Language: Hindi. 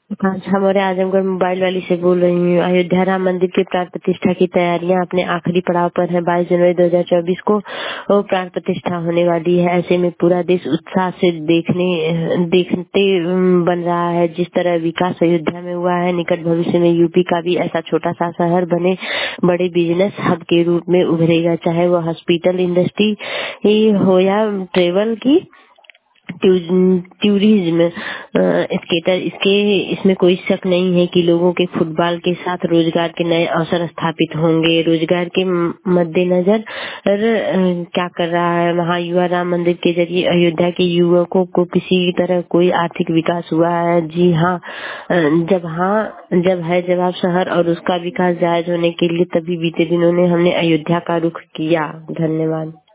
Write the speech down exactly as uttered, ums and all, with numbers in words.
कांचा मौर्य आजमगढ़ मोबाइल वाली से बोल रही हूँ। अयोध्या राम मंदिर के प्राण प्रतिष्ठा की तैयारियां अपने आखिरी पड़ाव पर है। बाईस जनवरी दो हज़ार चौबीस को वो प्राण प्रतिष्ठा होने वाली है। ऐसे में पूरा देश उत्साह से देखने देखते अम, बन रहा है। जिस तरह विकास अयोध्या में हुआ है, निकट भविष्य में यूपी का भी ऐसा छोटा सा शहर बने बड़े बिजनेस हब के रूप में उभरेगा। चाहे वो हॉस्पिटल इंडस्ट्री ही हो या ट्रेवल की टूरिज्म स्केटर, इसके इसमें कोई शक नहीं है कि लोगों के फुटबॉल के साथ रोजगार के नए अवसर स्थापित होंगे। रोजगार के म- मद्देनजर अ, क्या कर रहा है वहाँ युवा राम मंदिर के जरिए अयोध्या के युवकों को किसी तरह कोई आर्थिक विकास हुआ है? जी हाँ। अ, जब हाँ जब है जवाब शहर और उसका विकास जायज होने के लिए, तभी बीते दिनों ने हमने अयोध्या का रुख किया। धन्यवाद।